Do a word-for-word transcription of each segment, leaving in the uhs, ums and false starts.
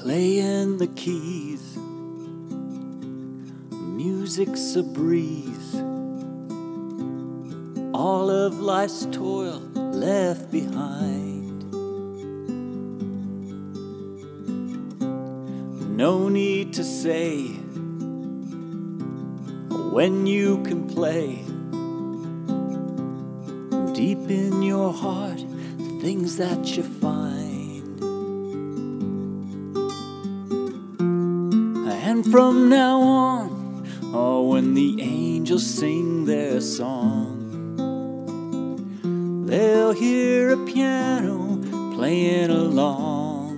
playing the keys. Music's a breeze. All of life's toil left behind. No need to say when you can play. Deep in your heart, things that you find. And from now on, oh, when the angels sing their song, they'll hear a piano playing along.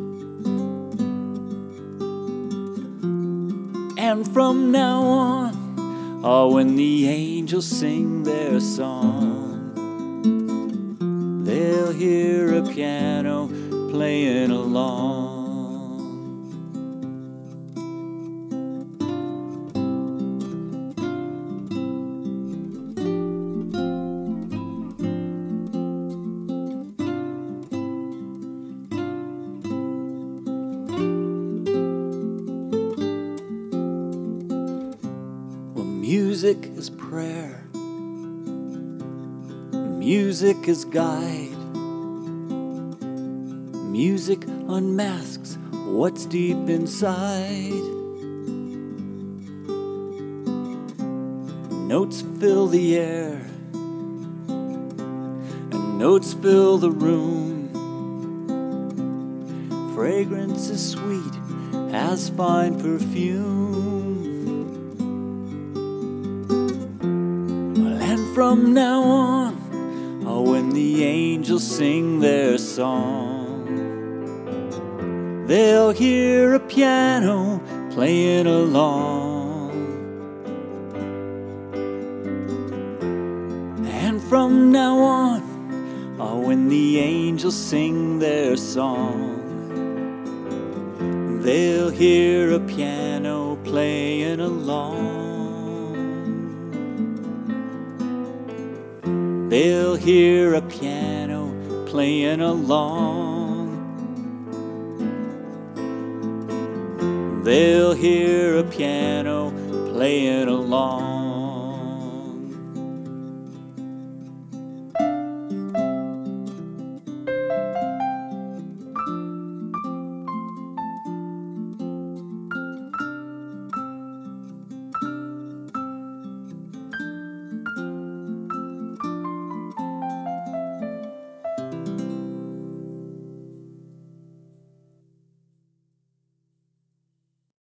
And from now on, oh, when the angels sing their song, they'll hear a piano playing along. Well, music is prayer. Music is guide. Music unmasks what's deep inside. Notes fill the air, and notes fill the room. Fragrance is sweet as fine perfume. Well, and from now on, oh, when the angels sing their song, they'll hear a piano playing along. And from now on, oh, when the angels sing their song, they'll hear a piano playing along. They'll hear a piano playing along. They'll hear a piano playing along.